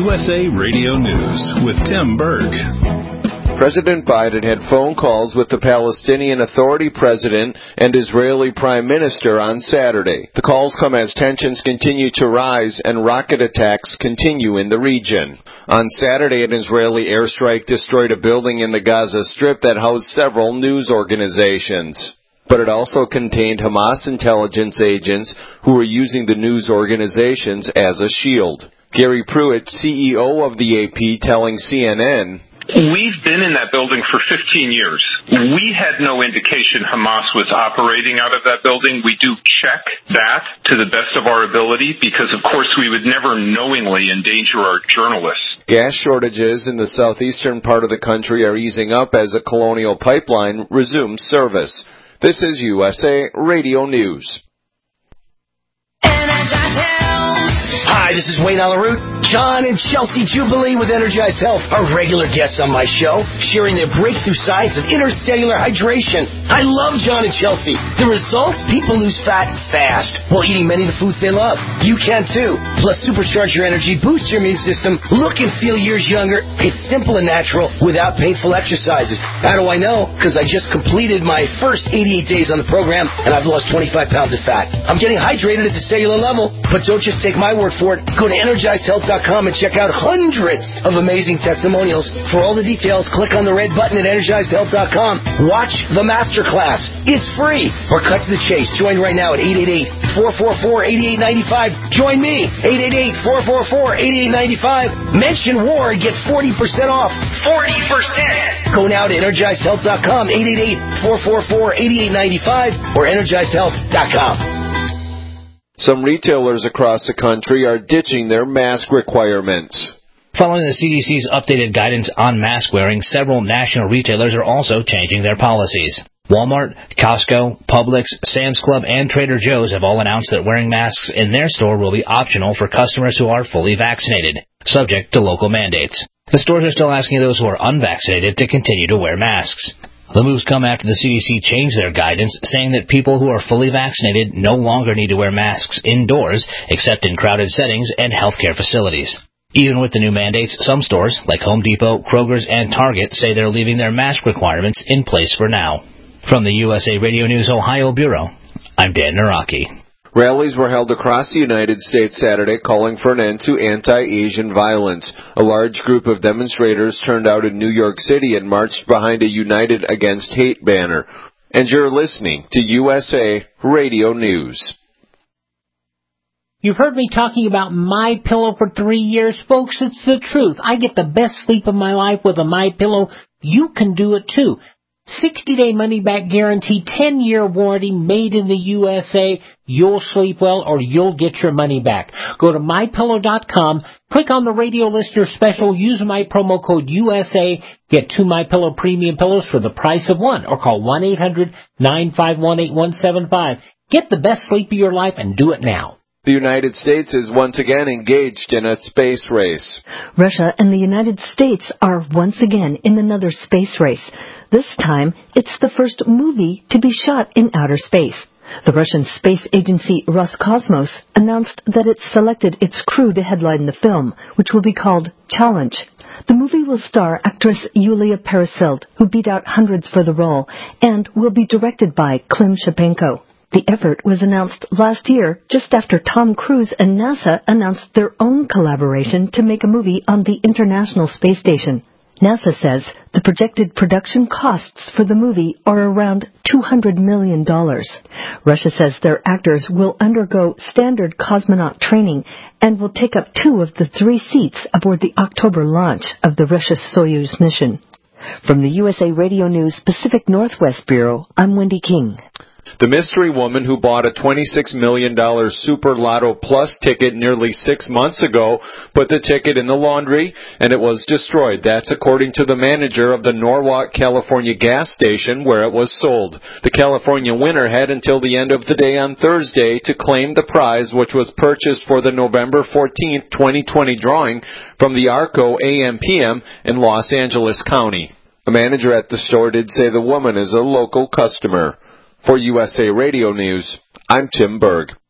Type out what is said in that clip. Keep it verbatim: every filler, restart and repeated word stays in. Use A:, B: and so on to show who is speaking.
A: U S A Radio News with Tim Berg.
B: President Biden had phone calls with the Palestinian Authority president and Israeli prime minister on Saturday. The calls come as tensions continue to rise and rocket attacks continue in the region. On Saturday, an Israeli airstrike destroyed a building in the Gaza Strip that housed several news organizations. But it also contained Hamas intelligence agents who were using the news organizations as a shield. Gary Pruitt, C E O of the A P, telling C N N,
C: "We've been in that building for fifteen years. We had no indication Hamas was operating out of that building. We do check that to the best of our ability because, of course, we would never knowingly endanger our journalists."
B: Gas shortages in the southeastern part of the country are easing up as a Colonial Pipeline resumes service. This is U S A Radio News.
D: Hi, this is Wayne Alaroot. John and Chelsea Jubilee with Energized Health are regular guests on my show, sharing their breakthrough science of intercellular hydration. I love John and Chelsea. The results? People lose fat fast while eating many of the foods they love. You can too. Plus, supercharge your energy, boost your immune system, look and feel years younger. It's simple and natural without painful exercises. How do I know? Because I just completed my first eighty-eight days on the program, and I've lost twenty-five pounds of fat. I'm getting hydrated at the cellular level, but don't just take my word for it. Go to energized health dot com and check out hundreds of amazing testimonials. For all the details, click on the red button at energized health dot com. Watch the masterclass. It's free. Or cut to the chase. Join right now at eight eight eight, four four four, eight eight nine five. Join me, eight eight eight, four four four, eight eight nine five. Mention war and get forty percent off. forty percent! Go now to energized health dot com, eight eight eight, four four four, eight eight nine five, or energized health dot com.
B: Some retailers across the country are ditching their mask requirements.
E: Following the C D C's updated guidance on mask wearing, several national retailers are also changing their policies. Walmart, Costco, Publix, Sam's Club, and Trader Joe's have all announced that wearing masks in their store will be optional for customers who are fully vaccinated, subject to local mandates. The stores are still asking those who are unvaccinated to continue to wear masks. The moves come after the C D C changed their guidance, saying that people who are fully vaccinated no longer need to wear masks indoors, except in crowded settings and healthcare facilities. Even with the new mandates, some stores, like Home Depot, Kroger's, and Target, say they're leaving their mask requirements in place for now. From the U S A Radio News Ohio Bureau, I'm Dan Naraki.
B: Rallies were held across the United States Saturday calling for an end to anti-Asian violence. A large group of demonstrators turned out in New York City and marched behind a United Against Hate banner. And you're listening to U S A Radio News.
F: You've heard me talking about MyPillow for three years, folks. It's the truth. I get the best sleep of my life with a MyPillow. You can do it too. sixty-day money-back guarantee, ten-year warranty, made in the U S A. You'll sleep well or you'll get your money back. Go to my pillow dot com, click on the radio listener special, use my promo code U S A, get two MyPillow premium pillows for the price of one, or call one eight hundred, nine five one, eight one seven five. Get the best sleep of your life and do it now.
B: The United States is once again engaged in a space race.
G: Russia and the United States are once again in another space race. This time, it's the first movie to be shot in outer space. The Russian space agency Roscosmos announced that it selected its crew to headline the film, which will be called Challenge. The movie will star actress Yulia Peresild, who beat out hundreds for the role, and will be directed by Klim Shipenko. The effort was announced last year, just after Tom Cruise and NASA announced their own collaboration to make a movie on the International Space Station. NASA says the projected production costs for the movie are around two hundred million dollars. Russia says their actors will undergo standard cosmonaut training and will take up two of the three seats aboard the October launch of the Russia Soyuz mission. From the U S A Radio News Pacific Northwest Bureau, I'm Wendy King.
B: The mystery woman who bought a twenty-six million dollars Super Lotto Plus ticket nearly six months ago put the ticket in the laundry and it was destroyed. That's according to the manager of the Norwalk, California gas station where it was sold. The California winner had until the end of the day on Thursday to claim the prize, which was purchased for the November fourteenth, twenty twenty drawing from the Arco A M P M in Los Angeles County. A manager at the store did say the woman is a local customer. For U S A Radio News, I'm Tim Berg.